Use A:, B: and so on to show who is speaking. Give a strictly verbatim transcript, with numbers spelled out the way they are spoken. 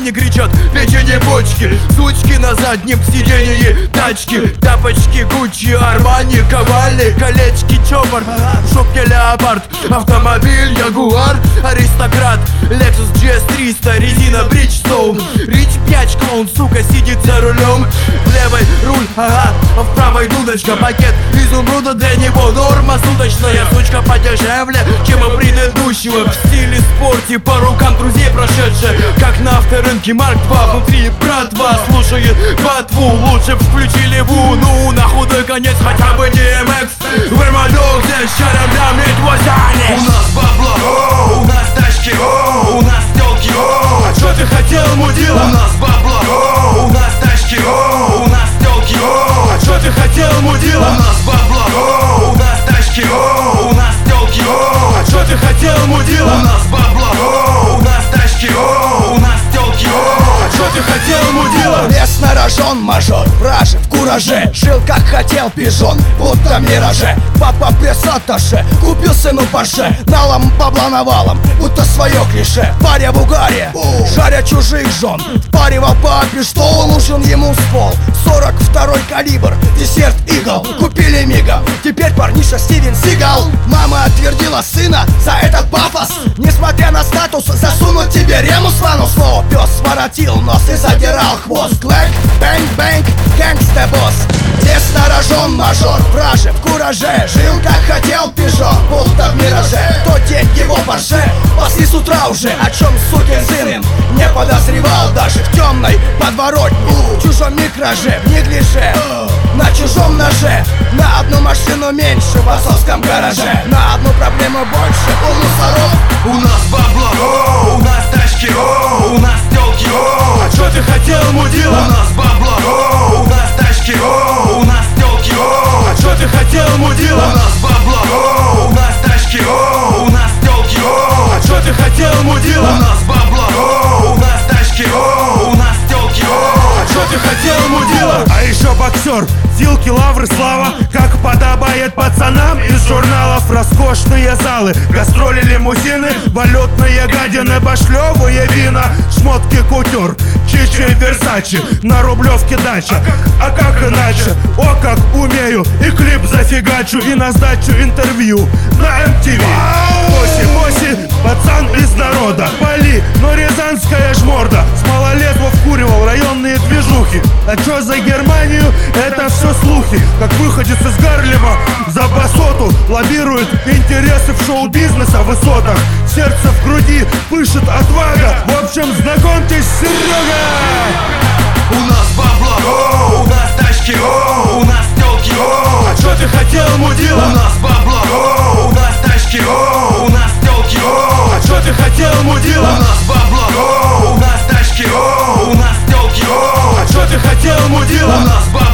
A: парни кричат: печенье, почки, сучки на заднем сиденье тачки, тапочки, Гуччи, Армани, Кавали, колечки, чопор, в шубке леопард, автомобиль, Ягуар, аристократ, Lexus джи эс триста, резина Bridgestone, Рич пять, клоун, сука, сидит за рулем, в левой руль, ага, а в правой дудочка, пакет изумруда для него норма суточная, сучка подешевле, чем у предыдущего, в стиле спорте, по рукам друзей прошедшая, как на авторынке Марк два, внутри братва слушает ботву, лучше б включили Вуну, на худой конец хотя бы ди эм экс, Вермадок, здесь шаром дамнет возянешь.
B: У нас бабло, о, у нас тачки, о, у нас тёлки, о.
A: А чё ты хотел, мудила?
B: У нас бабло, о, у нас тачки, о, у нас тёлки, о.
A: А чё ты хотел, мудила?
B: У нас бабло, о, у нас тачки, о, у нас тёлки, о.
A: А чё ты хотел, мудила?
B: У нас бабло, о, у нас тачки, о, у нас тёлки, о.
A: А чё ты хотел, мудила?
C: Лес нарожен, мажор, враже, в кураже. Жил как хотел пижон, будто в мираже. Папа пресс-атташе, купил сыну Порше. Налом бабла навалом, будто свое клише. Паря в угаре, жаря чужих жен. Впаривал папе, что нужен ему ствол. Сорок второй калибр, десерт игл. Купили мигом, теперь парниша Стивен Сигал. Мама отвердила сына за этот пафос. Несмотря на статус, засунуть тебе ремус в анус. Слово пес воротил нос и задирал хвост. Клэк, бэнг, бэнг, гэнгста босс. Здесь нарожен мажор, враже, в кураже. Жил как хотел пижон, будто в мираже. Тот день его Порше пасли с утра уже. О чем сукин сын не подозревал даже в темной подворотне. В чужом микроже, в неглиже, на чужом ноже. На одну машину меньше в отцовском гараже. На одну проблему больше у мусоров.
B: У нас бабло, о, у нас тачки, о, у нас тёлки, о.
A: А чё ты хотел, мудила?
B: У нас бабло, о, у нас тачки, о, у нас тёлки, о.
A: А чё ты хотел, мудила?
B: У нас бабло, о, у нас тачки, о, у нас тёлки, о.
A: А чё ты хотел, мудила?
B: У нас бабло, о, у нас тачки, о, у нас тёлки, о.
A: А чё ты хотел, мудила?
D: А еще боксер, силки, лавры, слава. Как подобает пацанам из журналов. Роскошные залы, гастроли, лимузины, валютные гадины, башлёвые вина, шмотки, кутюр, чичи, версачи, на Рублевке дача. А как иначе? О, как умею, и клип зафигачу, и на сдачу интервью на эм ти ви. Боси, боси, пацан из народа, Пали, но рязанская жморда. С малолетства вкуривал районные движухи. А чё за Германию? Это все слухи. Как выходец из Гарлема за басоту лоббирует интересы в шоу-бизнеса высотах. Сердце в груди пышет отвага. В общем, знакомьтесь, Серега.
B: У нас бабло, о, у нас тачки, о, у нас тёлки, о.
A: А чё ты хотел, мудила?
B: У нас бабло, о, у нас тачки, о, у нас тёлки, о.
A: А чё ты хотел, мудила?
B: У нас бабло, о, у нас тачки, о, у нас тёлки, о.
A: А чё ты хотел, мудила?
B: У нас бабло.